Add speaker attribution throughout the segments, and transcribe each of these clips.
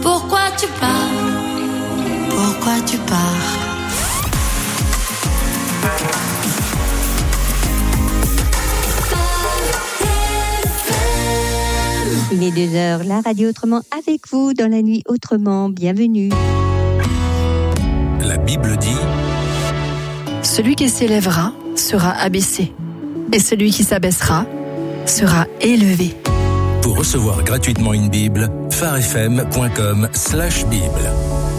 Speaker 1: Pourquoi tu pars? Pourquoi tu pars?
Speaker 2: Il est 2h, la radio Autrement avec vous dans la nuit Autrement. Bienvenue.
Speaker 3: La Bible dit:
Speaker 4: celui qui s'élèvera sera abaissé, et celui qui s'abaissera sera élevé.
Speaker 3: Pour recevoir gratuitement une Bible, pharefm.com/Bible.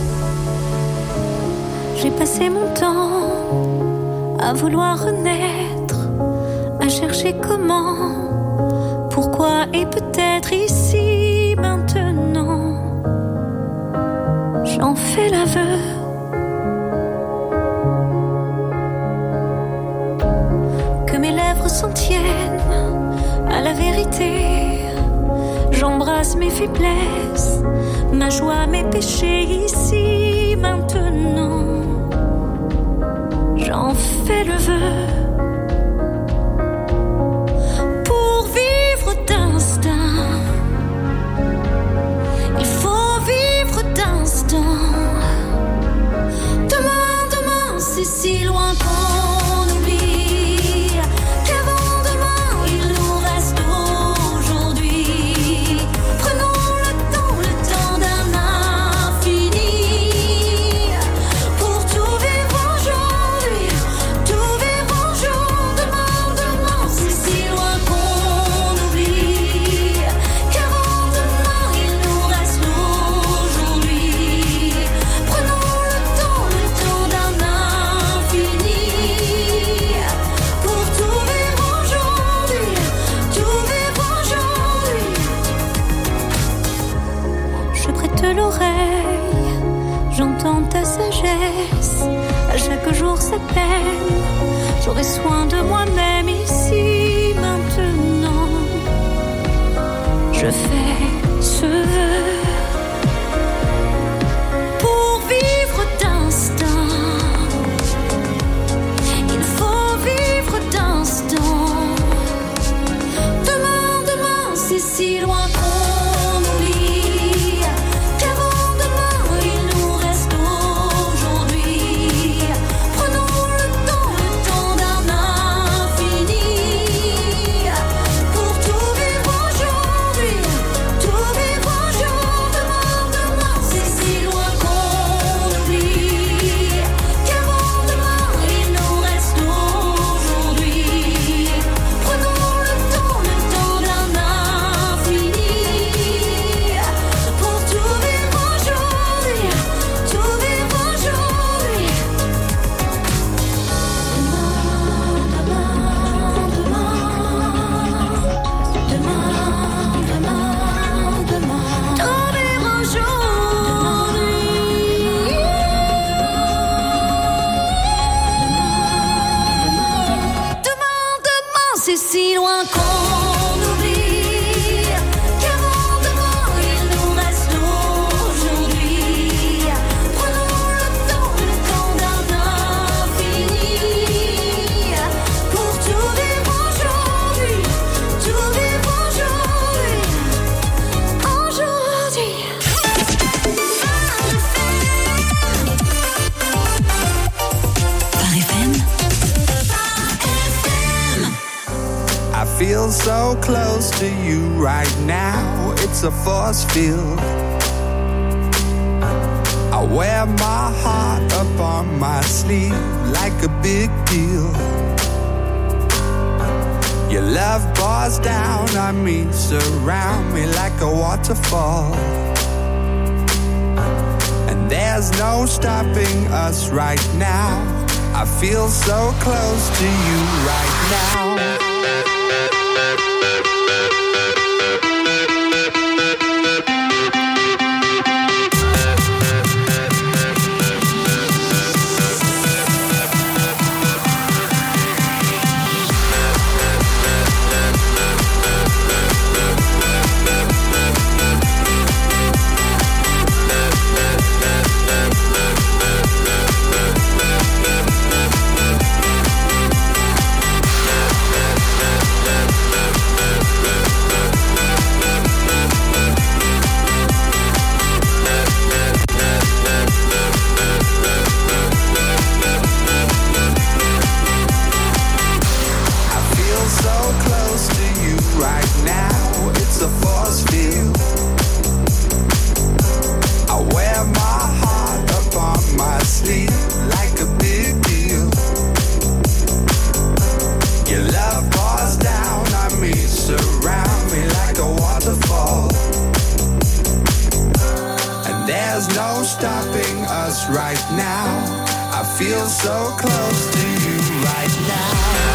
Speaker 5: J'ai passé mon temps à vouloir renaître, à chercher comment, pourquoi et peut-être ici maintenant. J'en fais l'aveu. Que mes lèvres s'en tiennent à la vérité. J'embrasse mes faiblesses, ma joie, mes péchés ici maintenant. J'en fais le vœu. Pour vivre d'instinct, il faut vivre d'instant. Demain, demain, c'est si loin qu'on oublie qu'avant demain, il nous reste aujourd'hui. Prenons le temps d'un infini pour tout vivre aujourd'hui, tout vivre un jour. Demain, demain, c'est si loin qu'on oublie qu'avant demain, il nous reste aujourd'hui. Prenons le temps d'un infini pour tout vivre aujourd'hui, tout vivre aujourd'hui. Je prête l'oreille, j'entends ta sagesse. À chaque jour sa peine, j'aurai soin de moi-même ici maintenant. Je fais ce vœu. Pour vivre d'instinct, il faut vivre d'instant. Demain, demain, c'est si loin qu'on oublie qu'avant demain, il nous reste aujourd'hui. Prenons le temps d'un infini pour tout vivre aujourd'hui, tout vivre un jour. Demain, demain, c'est si loin qu'on oublie qu'avant demain, il nous reste aujourd'hui. Prenons le temps d'un infini pour tout vivre aujourd'hui, tout vivre aujourd'hui. Tout vivre aujourd'hui. Demain, c'est si loin qu'on oublie qu'avant demain, il nous reste aujourd'hui. Prenons le temps d'un infini pour tout vivre aujourd'hui, tout vivre aujourd'hui, aujourd'hui.
Speaker 1: Par FM.
Speaker 6: I feel so close to you right now. It's a force field. I wear my heart up on my sleeve like a big deal. Your love pours down on me, surround me like a waterfall. And there's no stopping us right now. I feel so close to you right now. there's no stopping us right now. I feel so close to you right now.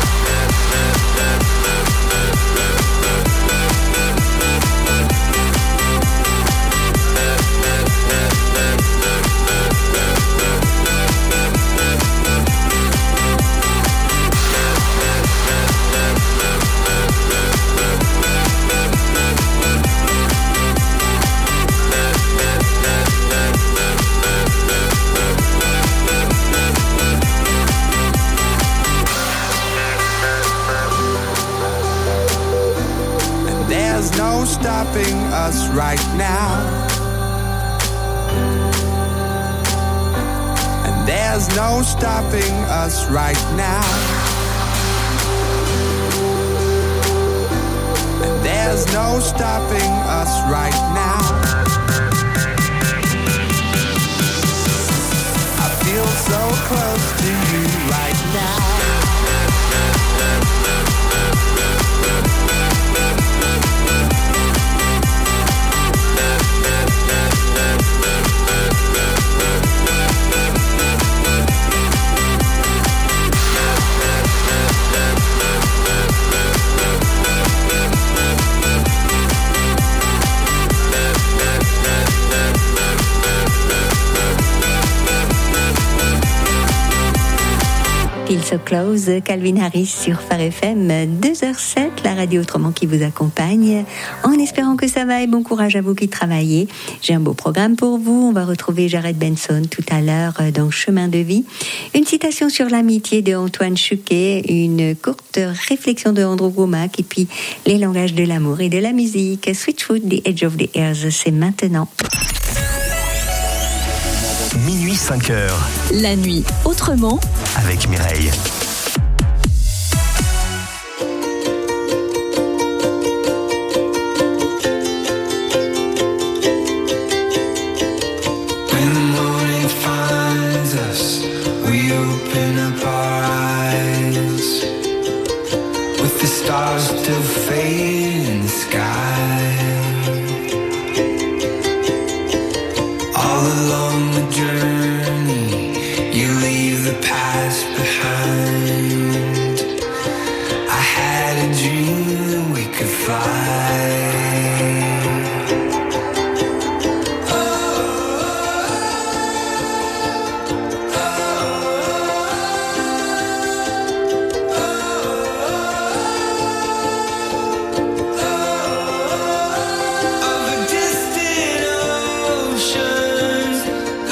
Speaker 6: There's no stopping us right now. And there's no stopping us right now. And there's no stopping us right now. I feel so close to you right now.
Speaker 2: Feel So Close, Calvin Harris sur Phare FM, 2h07, la radio autrement qui vous accompagne, en espérant que ça va et bon courage à vous qui travaillez. J'ai un beau programme pour vous, on va retrouver Jared Benson tout à l'heure dans Chemin de vie, une citation sur l'amitié de Antoine Chuquet, une courte réflexion de Andrew Womack et puis les langages de l'amour et de la musique. Switchfoot, The Edge of the Earth, c'est maintenant.
Speaker 3: Minuit 5h.
Speaker 4: La nuit autrement
Speaker 3: Avec Mireille.
Speaker 7: When the morning finds us, we open up our eyes with the stars still fading in the sky. All along the journey, you leave the past behind. I had a dream that we could fly. Over distant oceans,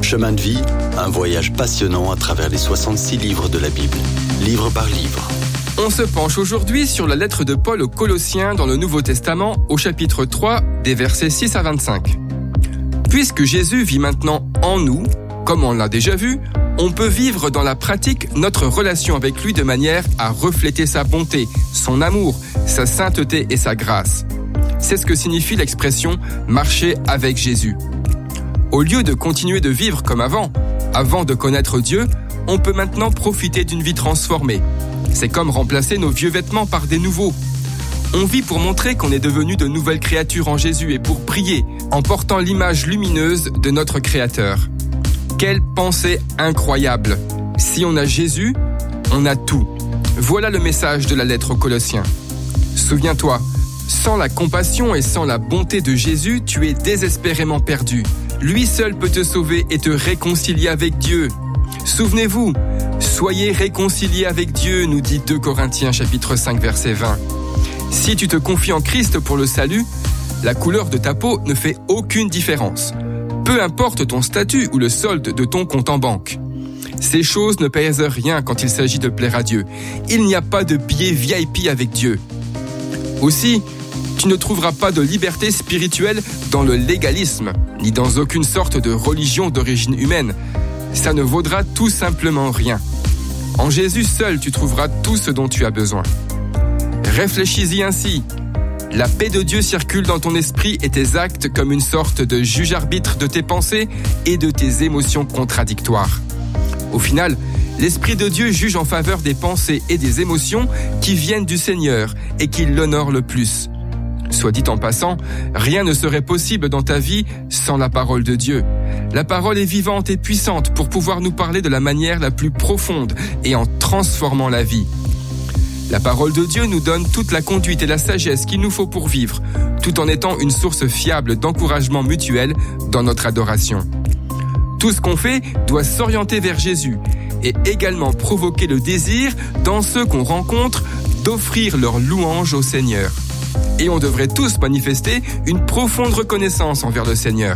Speaker 8: Chemin de vie, un voyage passionnant à travers les 66 livres de la Bible, livre par livre.
Speaker 9: On se penche aujourd'hui sur la lettre de Paul aux Colossiens dans le Nouveau Testament, au chapitre 3, des versets 6 à 25. Puisque Jésus vit maintenant en nous, comme on l'a déjà vu, on peut vivre dans la pratique notre relation avec lui de manière à refléter sa bonté, son amour, sa sainteté et sa grâce. C'est ce que signifie l'expression « marcher avec Jésus ». Au lieu de continuer de vivre comme avant de connaître Dieu, on peut maintenant profiter d'une vie transformée. C'est comme remplacer nos vieux vêtements par des nouveaux. On vit pour montrer qu'on est devenu de nouvelles créatures en Jésus et pour prier en portant l'image lumineuse de notre Créateur. Quelle pensée incroyable! Si on a Jésus, on a tout. Voilà le message de la lettre aux Colossiens. Souviens-toi, sans la compassion et sans la bonté de Jésus, tu es désespérément perdu. Lui seul peut te sauver et te réconcilier avec Dieu. Souvenez-vous, soyez réconciliés avec Dieu, nous dit 2 Corinthiens chapitre 5 verset 20. Si tu te confies en Christ pour le salut, la couleur de ta peau ne fait aucune différence. Peu importe ton statut ou le solde de ton compte en banque. Ces choses ne pèsent rien quand il s'agit de plaire à Dieu. Il n'y a pas de billet VIP avec Dieu. Aussi, tu ne trouveras pas de liberté spirituelle dans le légalisme, ni dans aucune sorte de religion d'origine humaine. Ça ne vaudra tout simplement rien. En Jésus seul, tu trouveras tout ce dont tu as besoin. Réfléchis-y ainsi. La paix de Dieu circule dans ton esprit et tes actes comme une sorte de juge-arbitre de tes pensées et de tes émotions contradictoires. Au final, l'Esprit de Dieu juge en faveur des pensées et des émotions qui viennent du Seigneur et qui l'honorent le plus. Soit dit en passant, rien ne serait possible dans ta vie sans la parole de Dieu. La parole est vivante et puissante pour pouvoir nous parler de la manière la plus profonde et en transformant la vie. La parole de Dieu nous donne toute la conduite et la sagesse qu'il nous faut pour vivre, tout en étant une source fiable d'encouragement mutuel dans notre adoration. Tout ce qu'on fait doit s'orienter vers Jésus et également provoquer le désir dans ceux qu'on rencontre d'offrir leur louange au Seigneur. Et on devrait tous manifester une profonde reconnaissance envers le Seigneur.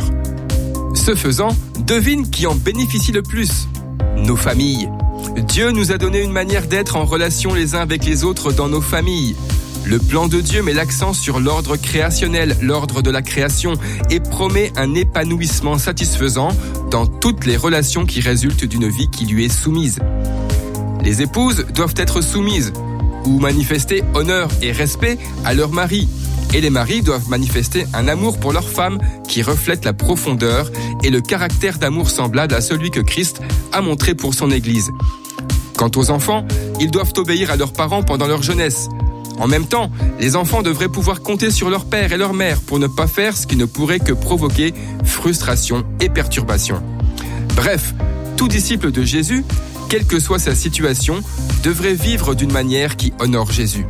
Speaker 9: Ce faisant, devine qui en bénéficie le plus ? Nos familles. Dieu nous a donné une manière d'être en relation les uns avec les autres dans nos familles. Le plan de Dieu met l'accent sur l'ordre créationnel, l'ordre de la création, et promet un épanouissement satisfaisant dans toutes les relations qui résultent d'une vie qui lui est soumise. Les épouses doivent être soumises ou manifester honneur et respect à leur mari. Et les maris doivent manifester un amour pour leur femme qui reflète la profondeur et le caractère d'amour semblable à celui que Christ a montré pour son Église. Quant aux enfants, ils doivent obéir à leurs parents pendant leur jeunesse. En même temps, les enfants devraient pouvoir compter sur leur père et leur mère pour ne pas faire ce qui ne pourrait que provoquer frustration et perturbation. Bref, tout disciple de Jésus, quelle que soit sa situation, devrait vivre d'une manière qui honore Jésus.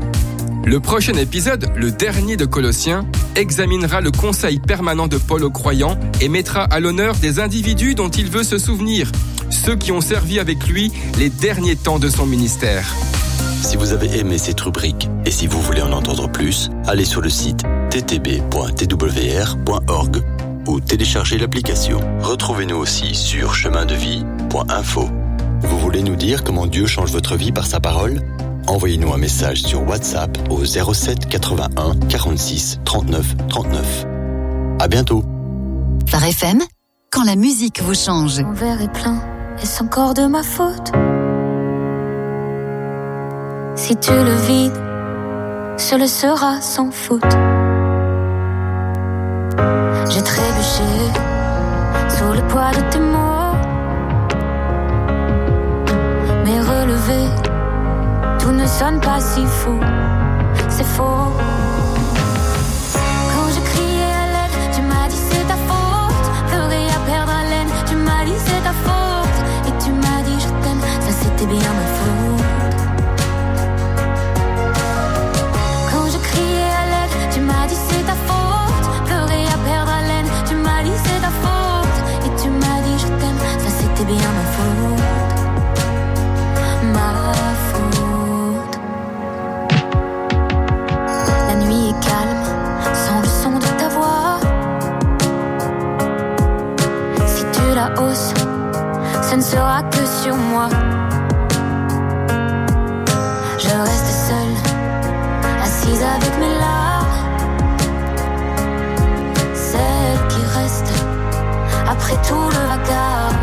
Speaker 9: Le prochain épisode, le dernier de Colossiens, examinera le conseil permanent de Paul aux croyants et mettra à l'honneur des individus dont il veut se souvenir, ceux qui ont servi avec lui les derniers temps de son ministère.
Speaker 8: Si vous avez aimé cette rubrique et si vous voulez en entendre plus, allez sur le site ttb.twr.org ou téléchargez l'application. Retrouvez-nous aussi sur chemindevie.info. Vous voulez nous dire comment Dieu change votre vie par sa parole ? Envoyez-nous un message sur WhatsApp au 07 81 46 39 39. À bientôt.
Speaker 10: Phare FM, quand la musique vous change.
Speaker 5: Mon verre est plein, est-ce encore de ma faute? Si tu le vides, ce le sera sans faute. J'ai trébuché sous le poids de tes mots, mais relevé, tout ne sonne pas si faux. C'est faux. Quand je criais à l'aide, tu m'as dit c'est ta faute. Pleurer à perdre haleine, tu m'as dit c'est ta faute. Et tu m'as dit je t'aime, ça c'était bien ma faute. Quand je criais à l'aide, tu m'as dit c'est ta faute. Pleurer à perdre haleine, tu m'as dit c'est ta faute. Et tu m'as dit je t'aime, ça c'était bien ma faute. Ma faute. La nuit est calme, sans le son de ta voix. Si tu la hausses, comptera que sur moi. Je reste seule, assise avec mes larmes, celle qui reste après tout le vacarme.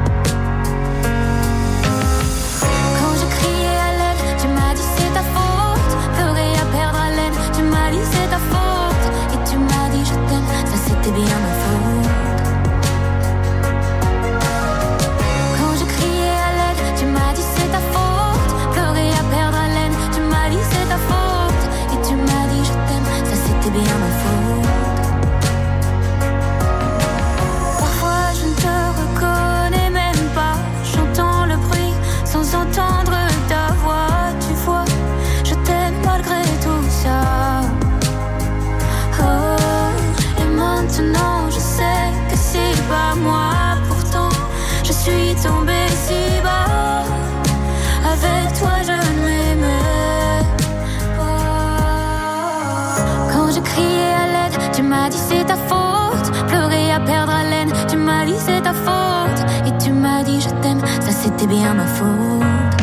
Speaker 5: Quand je criais à l'aide, tu m'as dit c'est ta faute. Pleurer à perdre haleine, tu m'as dit c'est ta faute. Et tu m'as dit je t'aime, ça c'était bien ma faute. Quand je criais à l'aide, tu m'as dit c'est ta faute. Pleurer à perdre haleine, tu m'as dit c'est ta faute. Et tu m'as dit je t'aime, ça c'était bien ma faute. Parfois je ne te reconnais même pas. J'entends le bruit sans entendre ta voix. Tu vois, je t'aime malgré tout ça. Oh, et maintenant je sais que c'est pas moi. Pourtant je suis tombée si bas. Avec toi je ne m'aimais pas. Quand je criais à l'aide, tu m'as dit c'est ta faute. Pleurer à perdre haleine, tu m'as dit c'est ta faute. Et tu m'as dit je t'aime, ça c'était bien ma faute.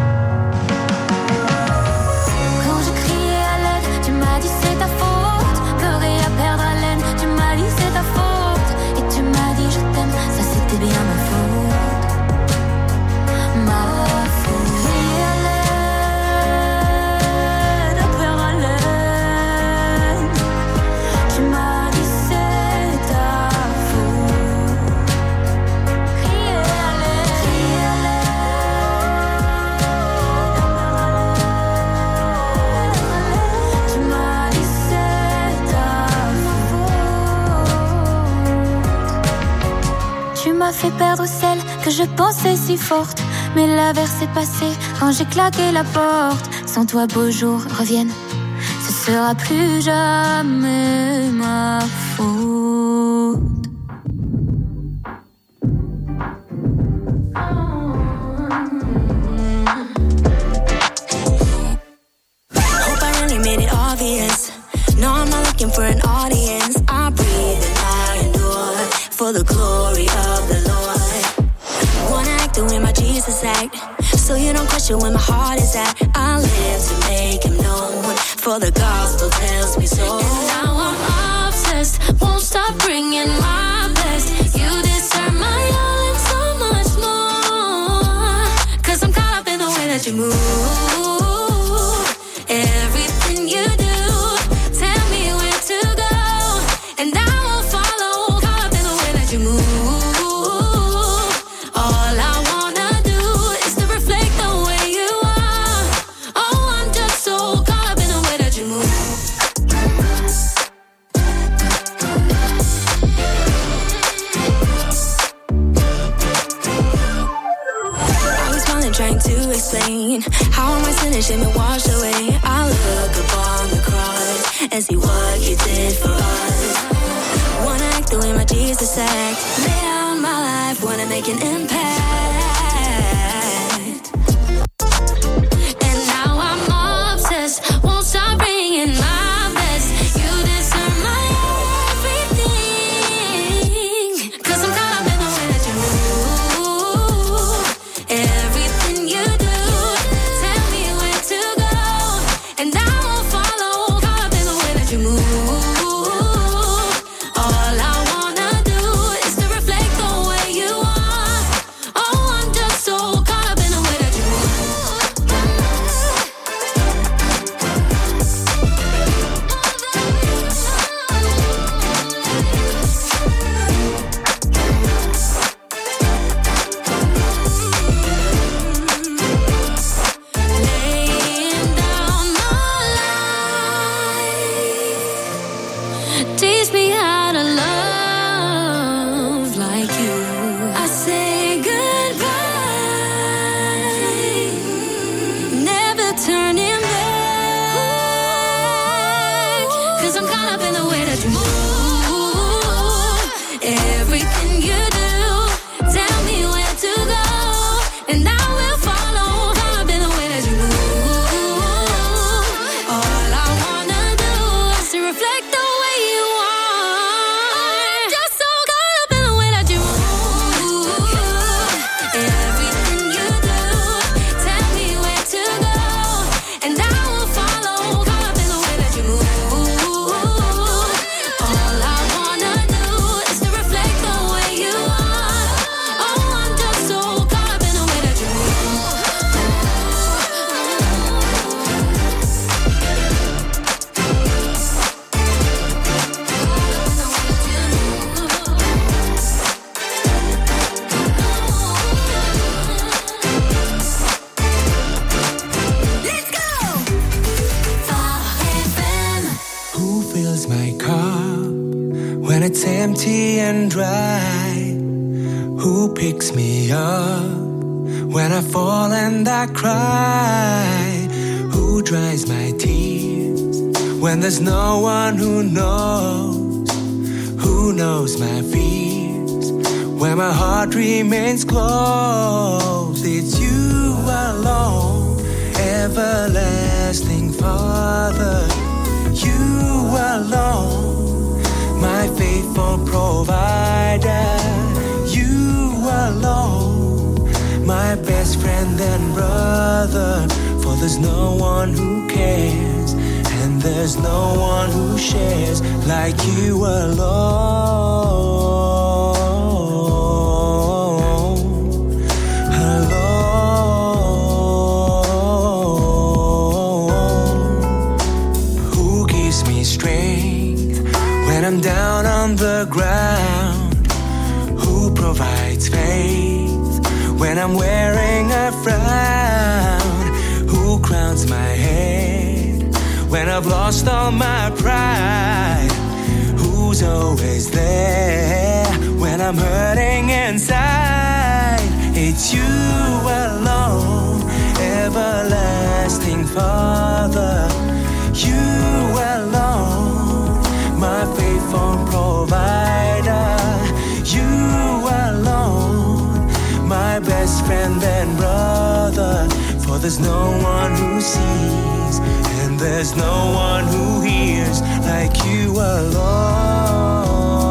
Speaker 5: Quand je criais à l'aide, tu m'as dit c'est ta faute. Pleurer à perdre haleine, tu m'as dit c'est ta faute. Et tu m'as dit je t'aime, ça c'était bien ma faute. Ma faute. Crier à l'aide, à perdre haleine, tu m'as dit c'est ta faute. Crier à l'aide, tu m'as dit c'est ta faute. Tu m'as fait perdre celle que je pensais si forte. Mais l'averse est passée quand j'ai claqué la porte. Sans toi beaux jours reviennent, ce sera plus jamais ma faute.
Speaker 1: Hope I really made it obvious. No, I'm not looking for an audience. I breathe and I endure for the glory of the Lord. Wanna act the way my Jesus act, so you don't question where my heart is at. I live to make him known, for the gospel tells me so. And now I'm obsessed, won't stop bringing my best. You deserve my all and so much more. 'Cause I'm caught up in the way that you move. Everything you do, tell me where to go, and I will follow. Caught up in the way that you move. All I wanna do is to reflect the way you are. Oh, I'm just so caught up in the way that you move. I was smiling, trying to explain how am I sinning, shame and washed away. I look upon the cross and see what you did for us. Wanna act the way my Jesus act, lay down my life, wanna make an impact. And now I'm obsessed, won't stop bringing my best. You deserve my everything, 'cause I'm caught up in the way that you move. Everything you do, tell me where to go, and I will follow. Caught up in the way that you move. All I wanna do is to reflect the way you are. Oh, I'm
Speaker 7: empty and dry. Who picks me up when I fall and I cry? Who dries my tears when there's no one who knows? Who knows my fears when my heart remains closed? It's you alone, everlasting Father. You alone, my faithful provider. You alone, my best friend and brother. For there's no one who cares, and there's no one who shares like you alone. Alone. Who gives me strength when I'm down on the ground? Who provides faith when I'm wearing a frown? Who crowns my head when I've lost all my pride? Who's always there when I'm hurting inside? It's you alone, everlasting Father. You alone, my faithful provider. You alone, my best friend and brother. For there's no one who sees, and there's no one who hears like you alone.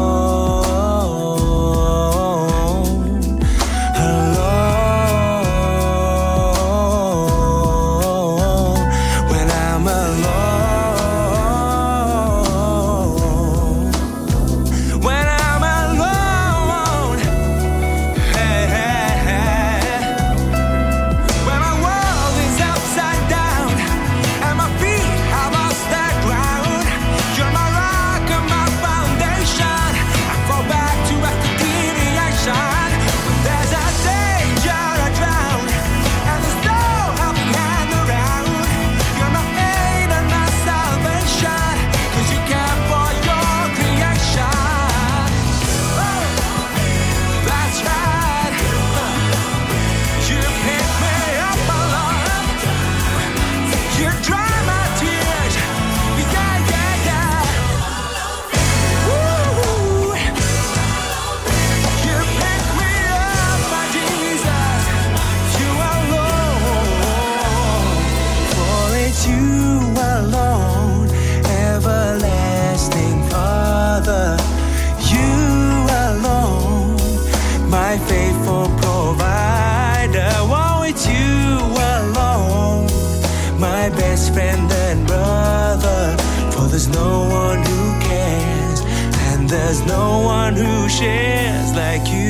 Speaker 7: Alone. When I'm alone. When I'm alone. Hey, hey, hey. When my world is upside down and my feet have lost their ground, you're my rock and my foundation. I fall back to after deviation. When there's a danger I drown and there's no helping hand around, you're my aid and my salvation, 'cause you care for your creation. Oh, that's right. You pick me up alone. You dry my tears. Yeah, yeah, yeah. Woo. You pick me up, my Jesus. You alone. For it's you alone, everlasting Father. You alone, my faithful provider. Oh, it's you alone, my best friend and brother. For there's no one who cares, and there's no one who shares like you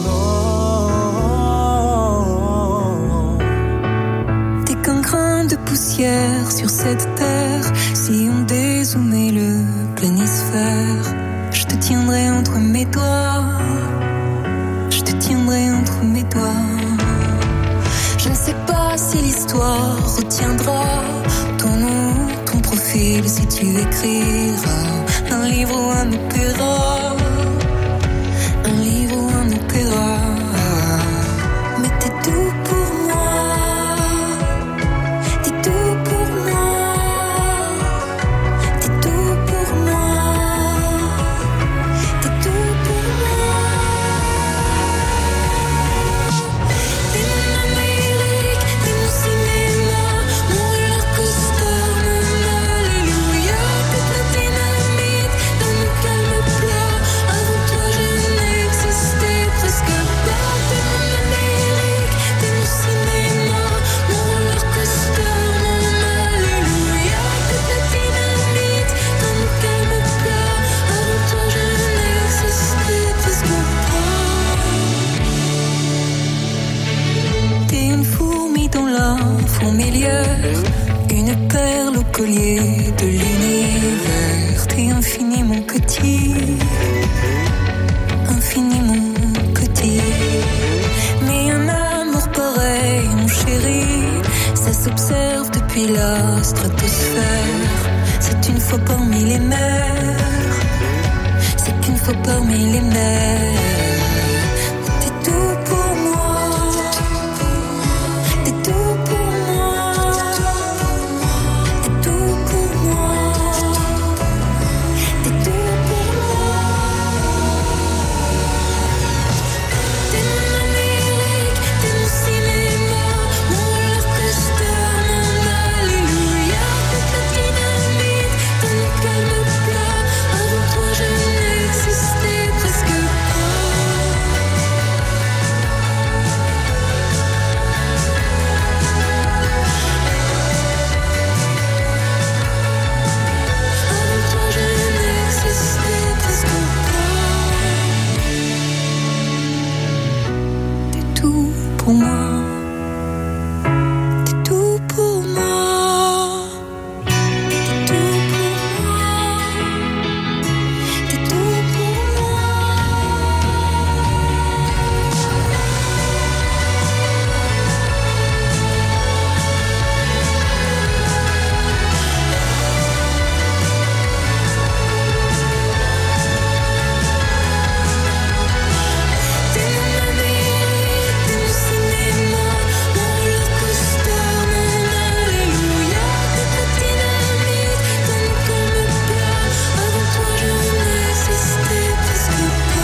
Speaker 7: alone.
Speaker 5: T'es qu'un grain de poussière sur cette terre. Si on dézoomait le planisphère, je te tiendrai entre mes doigts. Je te tiendrai entre mes doigts. Je ne sais pas si l'histoire retiendra ton nom, ton profil, si tu écriras un livre ou un opéra. Un livre ou un opéra. Mais t'es tout pour moi. T'es tout pour moi. T'es tout pour moi. T'es tout pour moi. T'es mon Amérique, t'es mon cinéma, mon roller coaster, mon alléluia. T'es la dynamite dans mon calme plat. Avant toi je n'existais presque pas. T'es mon Amérique, t'es mon cinéma, mon roller coaster, mon alléluia. T'es la dynamite dans mon calme plat. Avant toi je n'existais presque pas. T'es une fourmi dans la fourmilière, une perle au collier de l'univers. T'es infiniment petit, infiniment petit. Mais un amour pareil, mon chéri, ça s'observe depuis la stratosphère. C'est une fois parmi les mers, c'est une fois l'encre parmi les mers. T'es tout pour moi. T'es tout pour moi. T'es tout pour moi. T'es tout pour moi. T'es mon Amérique, t'es mon cinéma, mon roller-coaster, mon alléluia. T'es ta dynamite, t'es mon calme plat. Avant toi je n'existais presque pas. Avant toi je n'existais presque pas. T'es tout pour moi. T'es tout pour moi. T'es tout pour moi. T'es tout pour moi. T'es mon Amérique, t'es mon cinéma, mon roller-coaster, mon alléluia. T'es ta dynamite, t'es mon calme plat. Avant toi je n'existais presque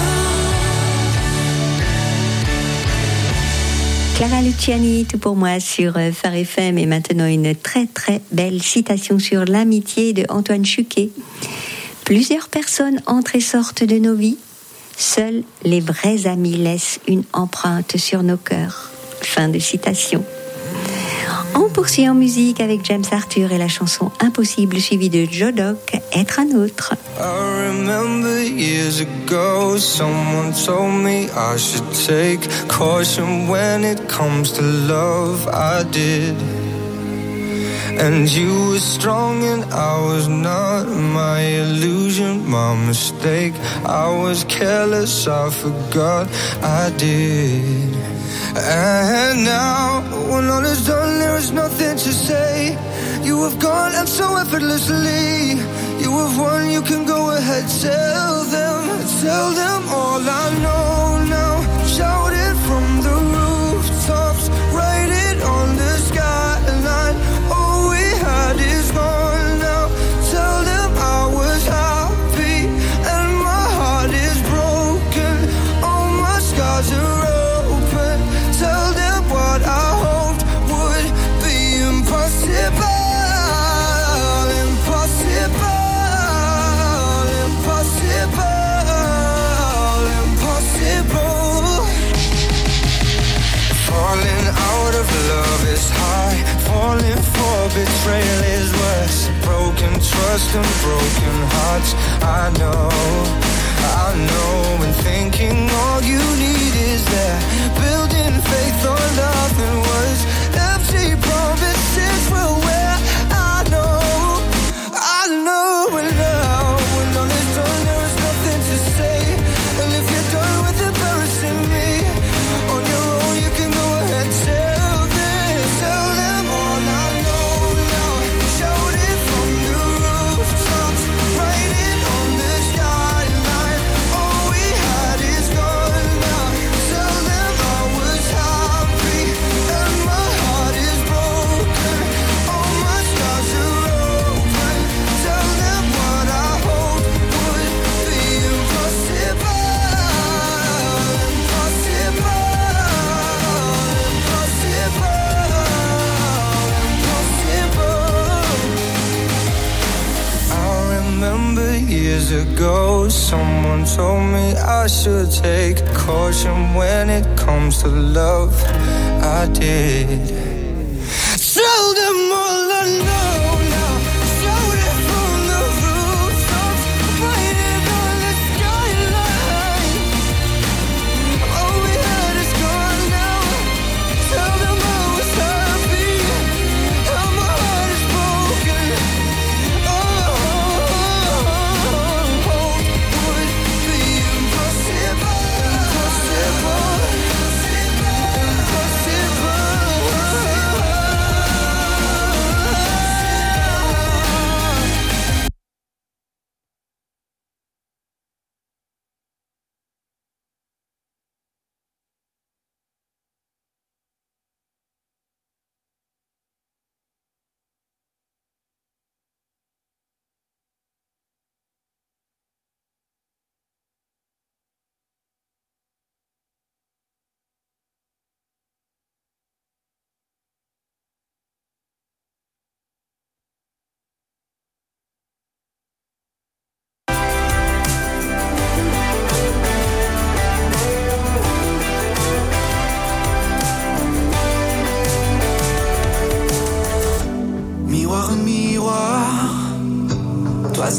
Speaker 5: pas.
Speaker 2: Clara Luciani, tout pour moi sur Phare FM. Et maintenant une très très belle citation sur l'amitié de Antoine Chuquet. Plusieurs personnes entrent et sortent de nos vies. Seuls les vrais amis laissent une empreinte sur nos cœurs. Fin de citation. On poursuit en musique avec James Arthur et la chanson Impossible suivie de Joe Dock, Être un autre.
Speaker 6: I remember years ago, someone told me I should take caution when it comes to love. I did. And you were strong and I was not. My illusion, my mistake. I was careless, I forgot I did. And now, when all is done, there is nothing to say. You have gone and so effortlessly. You have won, you can go ahead, tell them all I know now. Shout it from the rooftops, write it on the skyline. All we had is gone now. Tell them I was happy and my heart is broken. All my scars are open. Tell them what I hoped would be impossible. Falling out of love is high. Falling for betrayal is worse. Broken trust and broken hearts. I know. And thinking all you need is that. Building faith on nothing was empty promises were where I know. And now when all is done, there is nothing to say. And if you're done with embarrassing me, on your own you can go ahead, tell them all I know now. Shout it from the rooftops, write it on the skyline. All we had is gone now. Tell them I was happy and my heart is broken. All my scars are open. Tell them what I hoped would be impossible. I remember years ago, someone told me I should take caution when it comes to love. I did. Tell them all I know now. Shout it from the rooftops, write it on the skyline. All we had is gone now. Tell them I was happy and my heart is broken. Would be impossible. Impossible.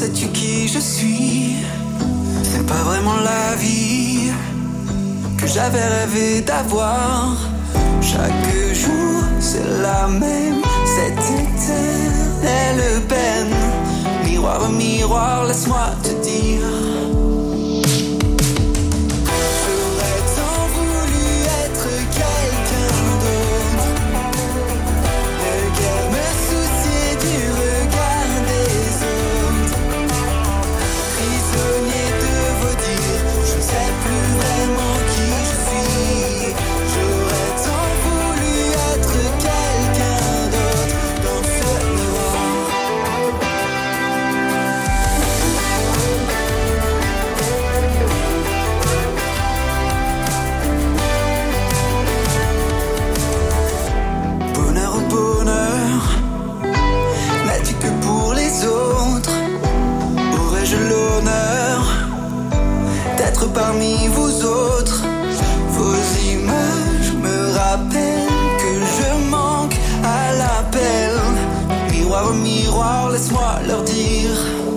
Speaker 7: sais-tu qui je suis? C'est pas vraiment la vie que j'avais rêvé d'avoir. Chaque jour c'est la même, cette éternelle peine. Miroir, miroir, laisse-moi te dire. J'aurais tant voulu être quelqu'un d'autre, ne guère me soucier du regard des autres. Prisonnier de vos dires, je ne sais plus vraiment qui je suis. J'aurais tant voulu être quelqu'un d'autre dans ce miroir. Bonheur au bonheur, n'as-tu que pour les autres? Aurais-je l'honneur d'être parmi vous autres? Vos images me rappellent que je manque à l'appel. Miroir, miroir, laisse-moi leur dire.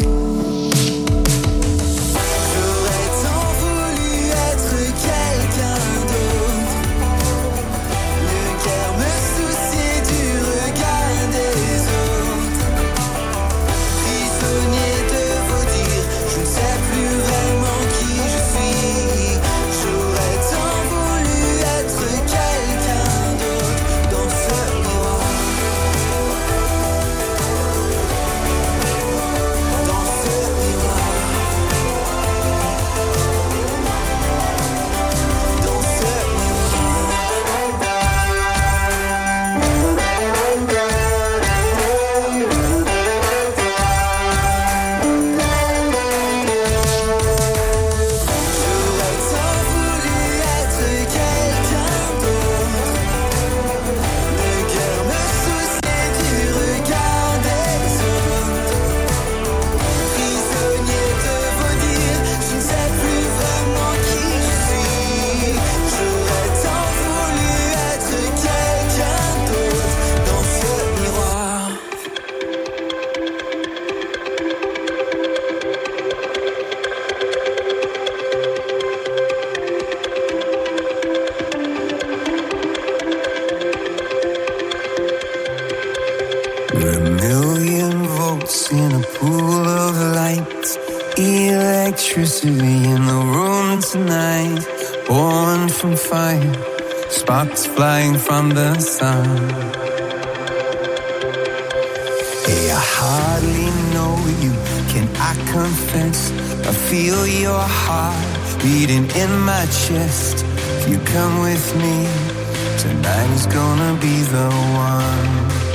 Speaker 7: J'aurais tant voulu être quelqu'un d'autre, ne guère me soucier du regard des autres. Prisonnier de vos dires, je ne sais plus vraiment qui je suis. J'aurais tant voulu être quelqu'un d'autre dans ce miroir. Dans ce miroir. Dans ce J'aurais tant voulu être quelqu'un d'autre, ne guère me soucier du regard des autres. Prisonnier de vos dires, je ne sais plus vraiment qui je suis. J'aurais tant voulu être quelqu'un d'autre dans ce miroir.
Speaker 6: We're a million volts in a pool of light. Electricity in the room tonight. Born from fire, sparks flying from the sun. Hey, I hardly know you, can I confess? I feel your heart beating in my chest. If you come with me, tonight is gonna be the one.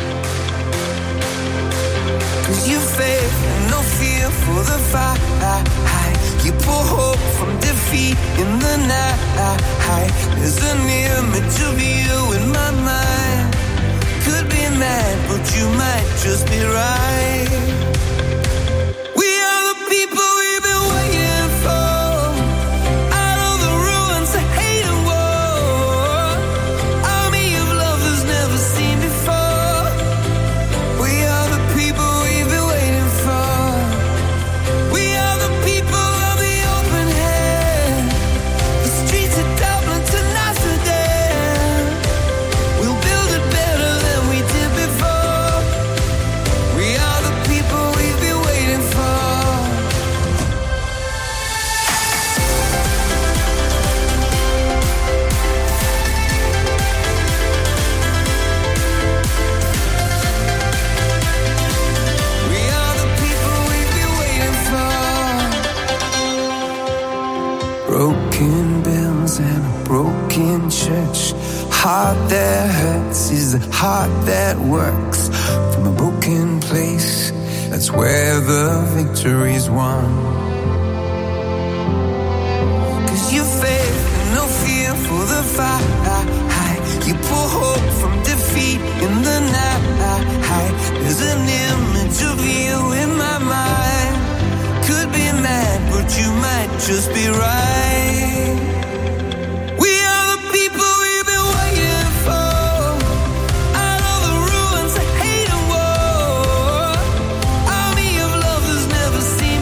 Speaker 6: 'Cause you faith and no fear for the fight. You pull hope from defeat in the night. There's an image of you in my mind. Could be mad, but you might just be right. We are the people we've been waiting for. Out of the ruins of hate and war. Army of lovers never seen before. We are the people we've been waiting for. We are the people of the open hand. The streets of Dublin to Amsterdam. We'll build it better than we did before. We are the people we've been waiting for. We are the people we've been waiting for. Broken bells and a broken church. Heart that hurts is a heart that works. From a broken place, that's where the victory's won. 'Cause you faith and no fear for the fight. You pull hope from defeat in the night. There's an image of you in my mind. Could be mad, but you might just be right. We are the people we've been waiting for. Out of the ruins of hate and war. Army of lovers never seen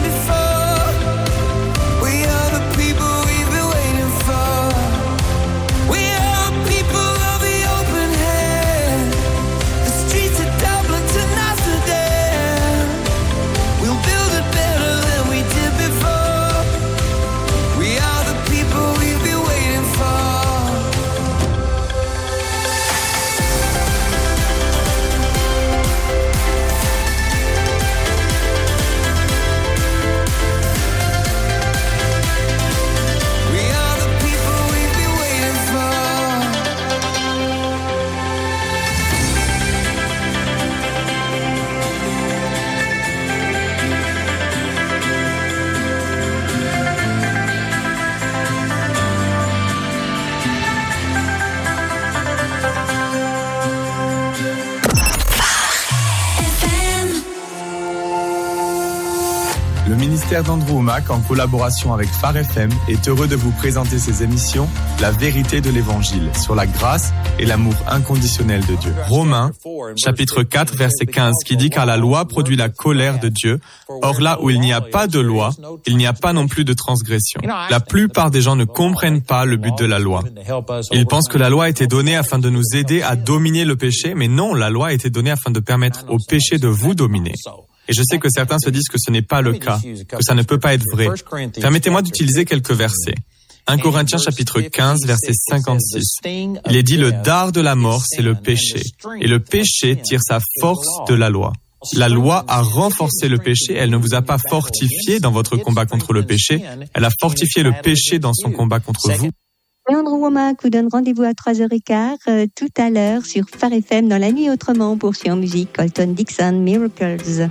Speaker 11: ministère d'Andrew Wommack, en collaboration avec Phare FM, est heureux de vous présenter ses émissions La vérité de l'Évangile, sur la grâce et l'amour inconditionnel de Dieu. Romains, chapitre 4, verset 15, qui dit « Car la loi produit la colère de Dieu. Or là où il n'y a pas de loi, il n'y a pas non plus de transgression. » La plupart des gens ne comprennent pas le but de la loi. Ils pensent que la loi a été donnée afin de nous aider à dominer le péché, mais non, la loi a été donnée afin de permettre au péché de vous dominer. Et je sais que certains se disent que ce n'est pas le cas, que ça ne peut pas être vrai. Permettez-moi d'utiliser quelques versets. 1 Corinthiens chapitre 15, verset 56. Il est dit, le dard de la mort, c'est le péché. Et le péché tire sa force de la loi. La loi a renforcé le péché, elle ne vous a pas fortifié dans votre combat contre le péché, elle a fortifié le péché dans son combat contre vous.
Speaker 2: Et Andrew Wommack vous donne rendez-vous à 3h15 tout à l'heure sur Phare FM dans La Nuit Autrement. On poursuit en musique Colton Dixon, Miracles.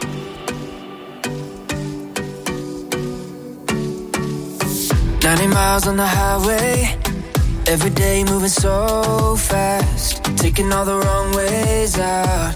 Speaker 12: 90 miles on the highway, every day moving so fast, taking all the wrong ways out.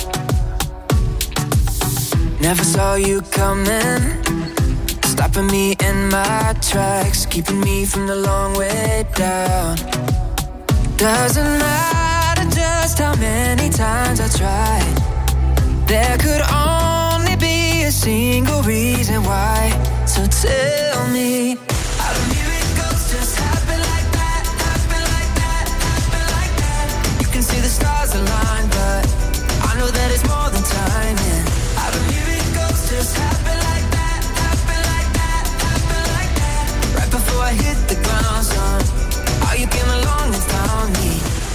Speaker 12: Never saw you coming, stopping me in my tracks, keeping me from the long way down. Doesn't matter just how many times I tried, there could only be a single reason why. So tell me, how do miracles just happen like that, happen like that, happen like that? You can see the stars align, but I know that it's more than timing. How do miracles just happen like that, happen like that, happen like that? Right before I hit the ground, son, how you came along and found me.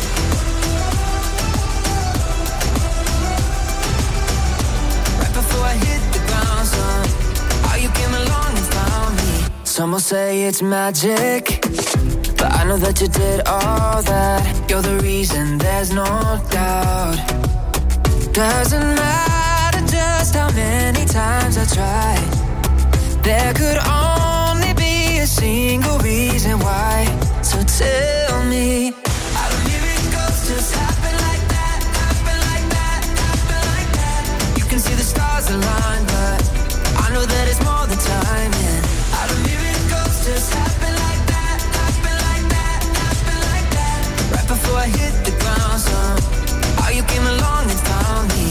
Speaker 12: Right before I hit the ground, son, how you came along and found me. Some will say it's magic, but I know that you did all that. You're the reason, there's no doubt. Doesn't matter just how many times I tried, there could only be a single reason why. So tell me, how do miracles just happen like that, happen like that, happen like that? You can see the stars align, but I know that it's more than timing. How do miracles just happen like that, happen like that, happen like that? Right before I hit the ground, son, how you came along and found me.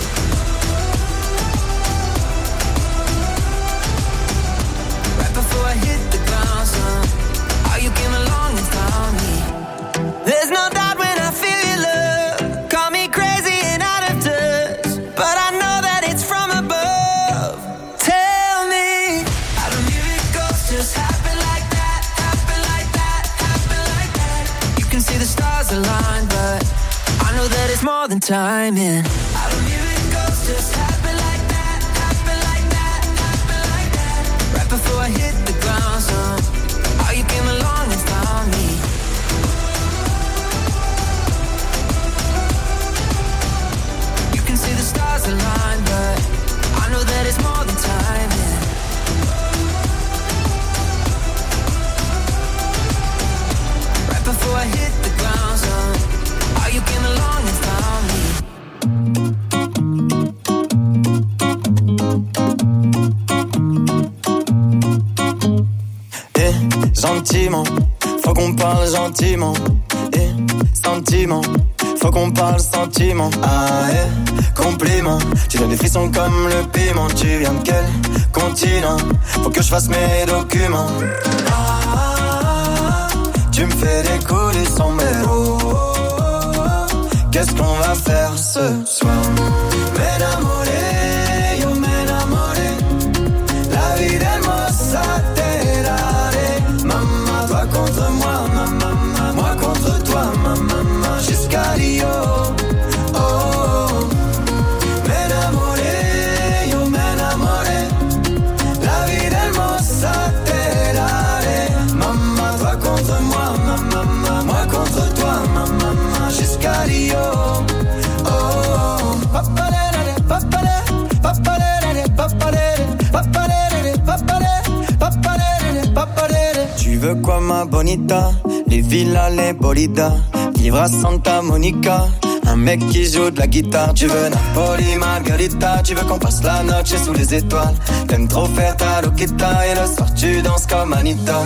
Speaker 12: Right before I hit the ground, son, how you came along and found me. There's no doubt when I feel your love, call me crazy and out of touch, but I know that it's from above. Tell me, how do miracles just happen like that, happen like that, happen like that? You can see the stars align, but I know that it's more than timing. How do miracles just happen like that, happen like that, happen like that? Right before I hit the ground, son, how you came along and found me. You can see the stars align, but I know that it's more than timing. Right before I hit the ground, son, how you came along and found me.
Speaker 13: Gentiment, faut qu'on parle gentiment. Sentiment, faut qu'on parle sentiment. Ah, compliment, tu donnes des frissons comme le piment. Tu viens de quel continent? Faut que je fasse mes documents. Ah, tu me fais décoller sans mélo. Qu'est-ce qu'on va faire ce soir? M'enamoré, yo m'enamoré. La vie hermosa te daré. Maman, toi contre moi, maman, moi contre toi, maman, jusqu'à Rio. Oh, oh. M'enamoré, yo m'enamoré. La vie hermosa te daré. Maman, toi contre moi, maman, moi contre toi, maman, jusqu'à Rio. Oh, oh. Papalere, papalere, papalere, papalere, papalere, papalere, papalere, papalere. Tu veux quoi ma bonita? Les villas, les bolidas, vivre à Santa Monica, un mec qui joue de la guitare. Tu veux Napoli, Margarita. Tu veux qu'on passe la noche sous les étoiles. T'aimes trop faire ta loquita et le soir tu danses comme Anita.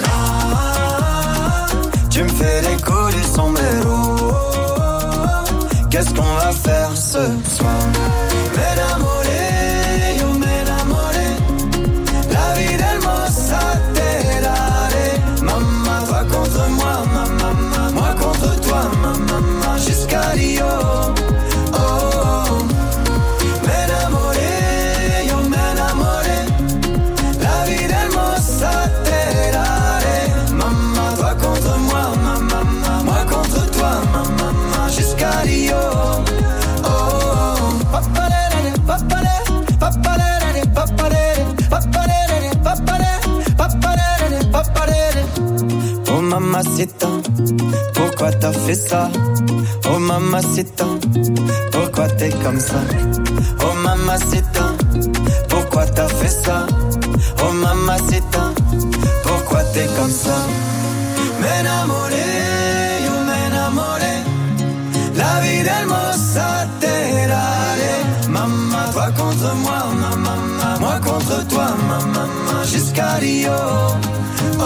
Speaker 13: Tu me fais les coups du sombrero. Qu'est-ce qu'on va faire ce soir? M'enamoré, yo m'enamoré. La vie del mozzarella. Maman, toi contre moi, maman, moi contre toi, maman, jusqu'à Rio. Oh, oh. M'enamoré, yo m'enamoré. La vie del mozzarella. Maman, toi contre moi, maman, moi contre toi, maman, jusqu'à Rio. Oh, oh. Papalere, papalere, papalere, papalere, papalere, papalere, papalere, papalere. Oh mamacita, pourquoi t'as fait ça? Oh mamacita, pourquoi t'es comme ça? Oh mamacita, pourquoi t'as fait ça? Oh mamacita, pourquoi t'es comme ça? M'enamoré, yo m'enamoré. La vie del mozzarella. Maman, toi contre moi, maman, moi contre toi, maman, jusqu'à Rio. Oh,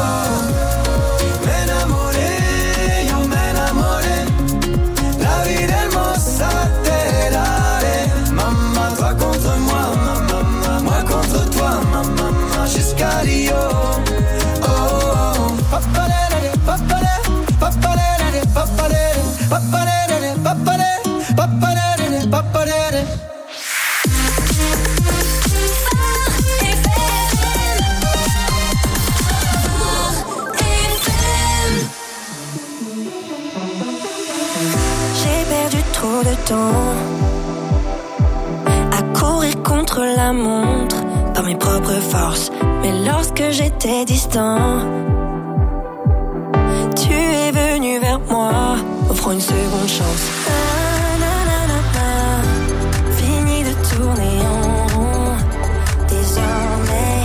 Speaker 13: m'enamoré, yo m'enamoré. La vie del mozzarella. Maman, toi contre moi, maman, moi contre toi, maman, jusqu'à Rio. Oh, papalere, papalere, papalere, papalere, papalere, papalere, papalere, papalere.
Speaker 1: J'ai perdu trop de temps à courir contre la montre par mes propres forces. Mais lorsque j'étais distant, tu es venu vers moi, offrant une seconde chance. Fini de tourner en rond, désormais.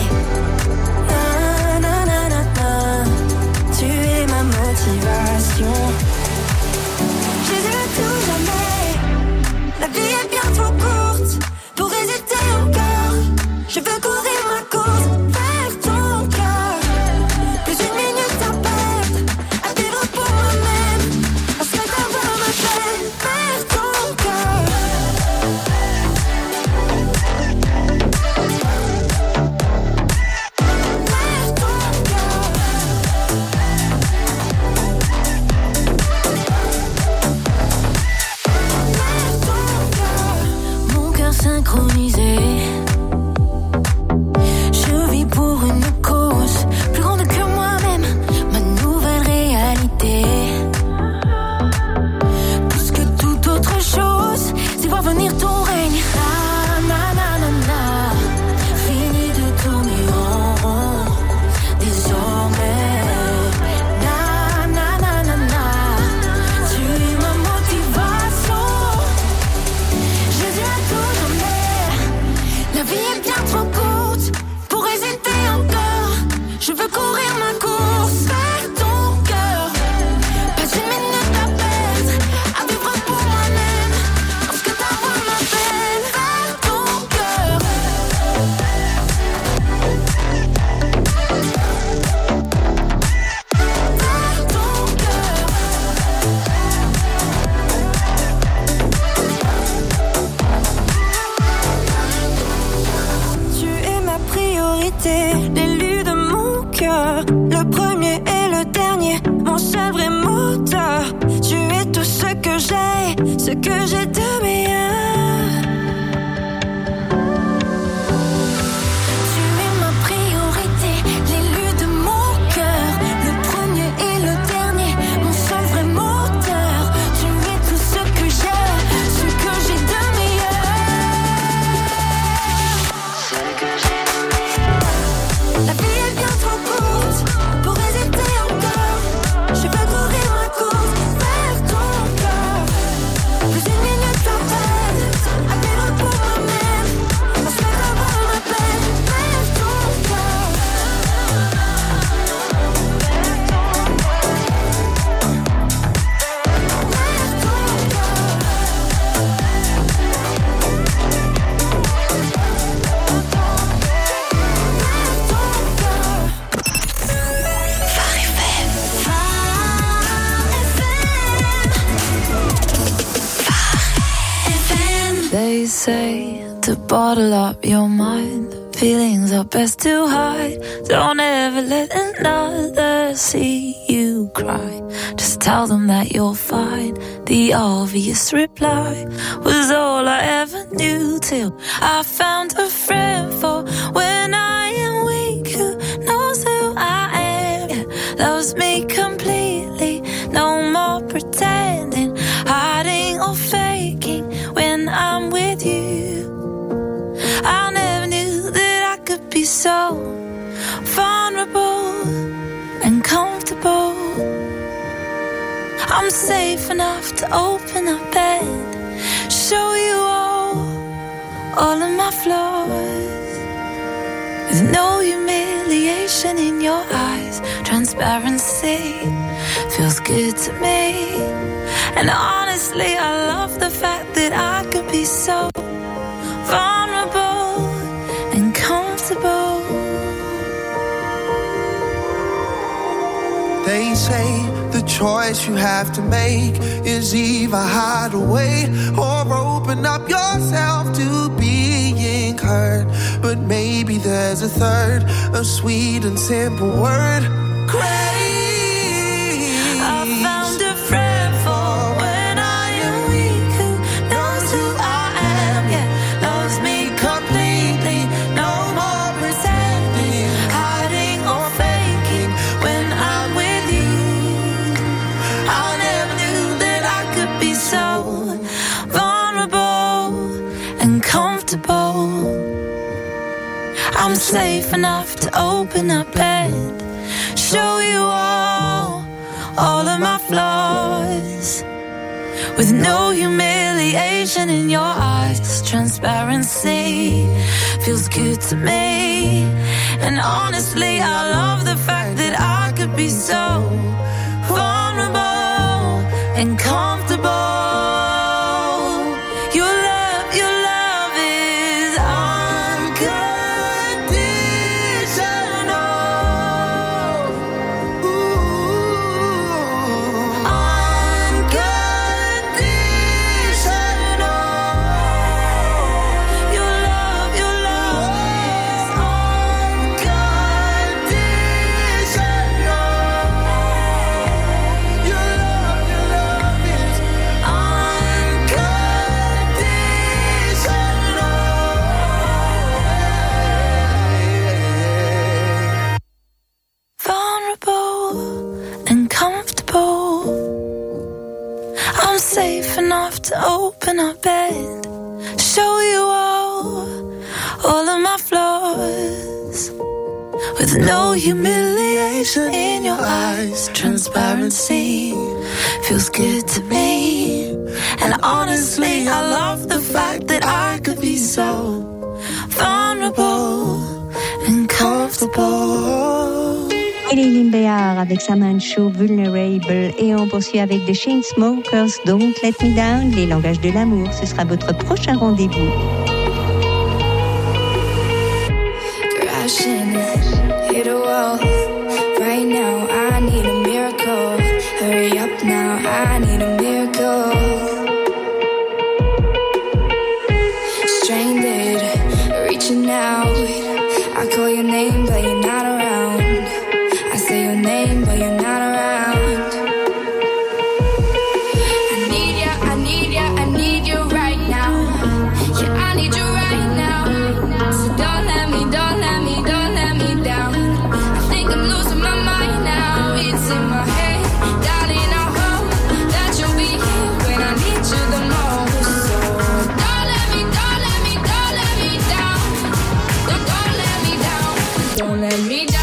Speaker 1: Tu es ma motivation. Jésus à tout jamais. La vie est bien trop courte pour hésiter encore. Je veux courir ma course vers ton cœur. Plus une minute à perdre, à vivre pour moi-même. Parce que d'avoir ma peine vers ton cœur. Vers ton cœur. Mon cœur synchronisé. Je vis pour une cause plus grande que moi-même, ma nouvelle réalité. Plus que toute autre chose, c'est voir venir ton règne. Fini de tourner en rond, désormais. Tu es ma motivation. Jésus à tout jamais. La vie est bien trop courte pour hésiter encore. Je veux courir ma course vers ton cœur. Pas une minute à perdre, à vivre pour moi-même. Parce que ta voix m'appelle vers ton cœur. Vers ton cœur. Tu es ma priorité, l'élu de mon cœur, le premier et le dernier, mon seul vrai moteur. Tu es tout ce que j'ai de meilleur. Tu es ma priorité, l'élu de mon cœur, le premier et le dernier, mon seul vrai moteur. Tu es tout ce que j'ai de meilleur. La vie est bien trop courte pour hésiter encore. Je veux courir ma course vers ton cœur. Plus une minute à perdre,
Speaker 14: always say to bottle up your mind. Feelings are best to hide. Don't ever let another see you cry. Just tell them that you're fine. The obvious reply was all I ever knew till I found a friend for when I am weak. Who knows who I am? Yeah, loves me completely. No more pretending, hiding or faking when I'm with you. I never knew that I could be so vulnerable and comfortable. I'm safe enough to open up bed, show you all of my flaws, with no humiliation in your eyes. Transparency feels good to me, and honestly I love the fact that I could be so vulnerable and comfortable.
Speaker 15: They say the choice you have to make is either hide away or open up yourself to being hurt. But maybe there's a third, a sweet and simple word: grace.
Speaker 14: I found a friend for when I am weak, who knows who I am, yeah, loves me completely. No more pretending, hiding or faking when I'm with you. I never knew that I could be so vulnerable and comfortable. I'm safe enough to open up bed, show you all of my flaws, with no humiliation in your eyes. Transparency feels good to me, and honestly I love the fact that I could be so vulnerable and comfortable. Your love is unconditional. Unconditional. Your love is unconditional. Your love is unconditional. Vulnerable and comfortable. I'm safe enough to open up bed, show you all of my flaws, with no humiliation in your eyes. Transparency feels good to me, and honestly I love the fact that I could be so vulnerable and comfortable.
Speaker 2: Eileen Béard avec Saman Show, Vulnerable, et on poursuit avec The Chainsmokers, Don't Let Me Down, les langages de l'amour. Ce sera votre prochain rendez-vous.
Speaker 16: Crashing, hit a wall. Right now, I need a miracle. Hurry up now, I need a miracle. Stranded, reaching out. I call your name, but you're not around. I say your name, but you're not around. I need ya, I need ya, I need you right now. Yeah, I need you right now. So don't let me down. I think I'm losing my mind now. It's in my head, darling. I hope that you'll be here when I need you the most. So don't let me down. Don't let me down.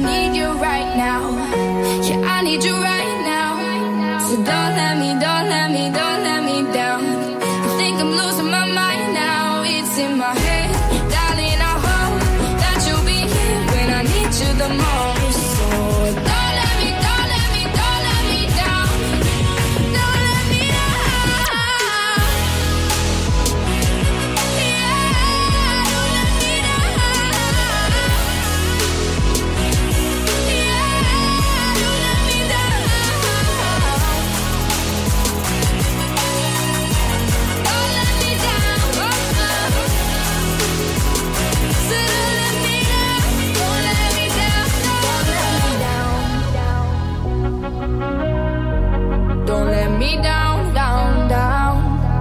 Speaker 16: need you right now. Yeah, I need you right now. So don't let me down. I think I'm losing my mind now. It's in my head, darling. I hope that you'll be here when I need you the most. So don't let me down. Don't let me down. Yeah, don't let me down. Don't let me down, down, down.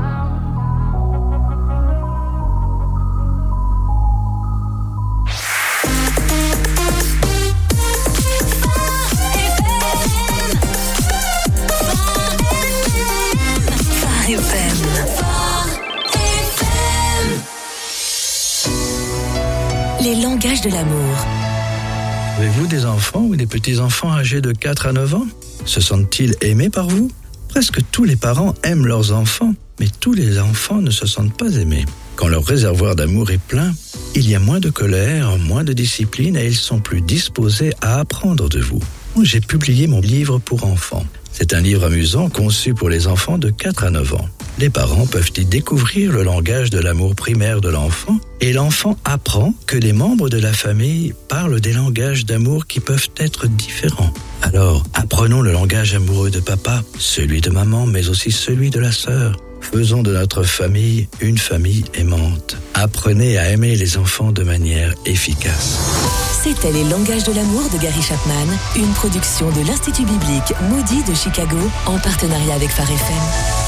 Speaker 17: Les langages de l'amour.
Speaker 18: Avez-vous des enfants ou des petits-enfants âgés de 4 à 9 ans? Se sentent-ils aimés par vous? Presque tous les parents aiment leurs enfants, mais tous les enfants ne se sentent pas aimés. Quand leur réservoir d'amour est plein, il y a moins de colère, moins de discipline et ils sont plus disposés à apprendre de vous. J'ai publié mon livre pour enfants. C'est un livre amusant conçu pour les enfants de 4 à 9 ans. Les parents peuvent y découvrir le langage de l'amour primaire de l'enfant et l'enfant apprend que les membres de la famille parlent des langages d'amour qui peuvent être différents. Alors, apprenons le langage amoureux de papa, celui de maman, mais aussi celui de la sœur. Faisons de notre famille une famille aimante. Apprenez à aimer les enfants de manière efficace.
Speaker 17: C'était Les langages de l'amour de Gary Chapman, une production de l'Institut biblique Moody de Chicago en partenariat avec Phare FM.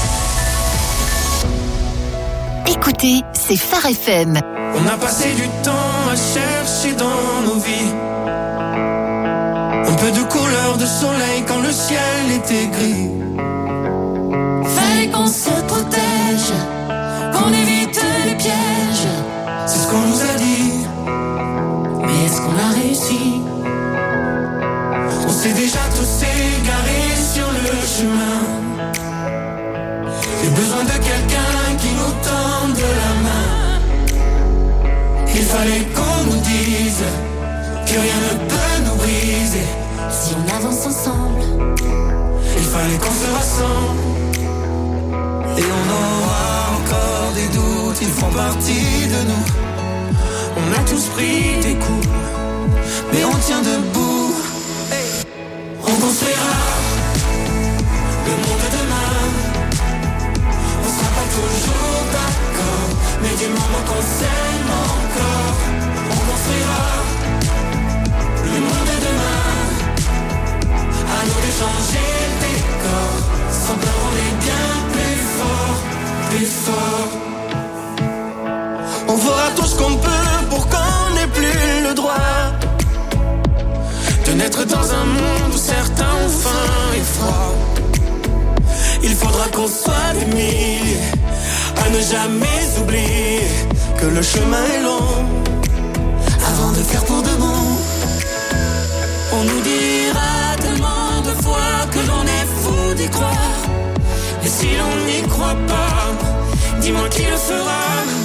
Speaker 10: Écoutez, c'est Phare FM.
Speaker 15: On a passé du temps à chercher dans nos vies un peu de couleur de soleil quand le ciel était gris.
Speaker 5: Fallait qu'on se protège, qu'on évite les pièges.
Speaker 15: C'est ce qu'on nous a dit,
Speaker 5: mais est-ce qu'on a réussi?
Speaker 15: on s'est déjà tous égarés sur le chemin. J'ai besoin de quelqu'un qui nous tende la main. Il fallait qu'on nous dise que rien ne peut nous briser.
Speaker 5: Si on avance ensemble,
Speaker 15: il fallait qu'on se rassemble. Et on aura encore des doutes, ils font partie de nous. On a tous pris des coups, mais on tient debout. On construira le monde de demain. On sera pas toujours d'accord, mais du moment qu'on s'aime encore, on construira le monde de demain. À nous de changer le décor. Sans peur on est bien plus fort, plus fort. On fera tout ce qu'on peut pour qu'on n'ait plus le droit de naître dans un monde où certains ont faim et froid. Il faudra qu'on soit des milliers à ne jamais oublier que le chemin est long avant de faire pour de bon. On nous dira tellement de fois que l'on est fou d'y croire. Et si l'on n'y croit pas, dis-moi qui le fera.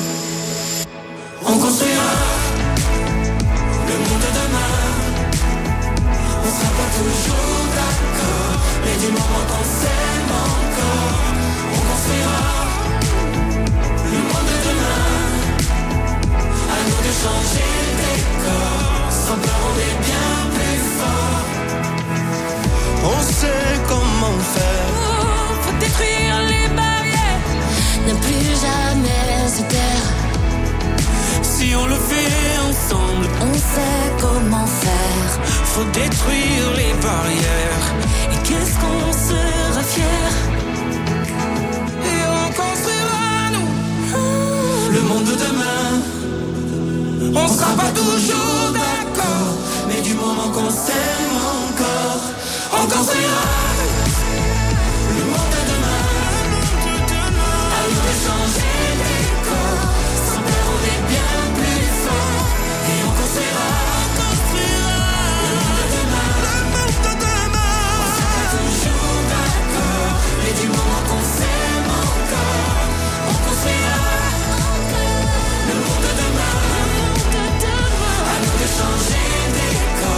Speaker 15: On construira le monde de demain. On sera pas toujours d'accord, mais du moment qu'on s'aime encore, on construira le monde de demain. À nous de changer le décor. Sans peur on est bien plus fort. On sait comment faire.
Speaker 5: faut détruire les barrières, ne plus jamais se taire.
Speaker 15: Si on le fait ensemble,
Speaker 5: on sait comment faire.
Speaker 15: Faut détruire les barrières.
Speaker 5: Et qu'est-ce qu'on sera fier?
Speaker 15: Et on construira nous le monde de demain. On sera pas toujours d'accord, mais du moment qu'on s'aime encore, on construira.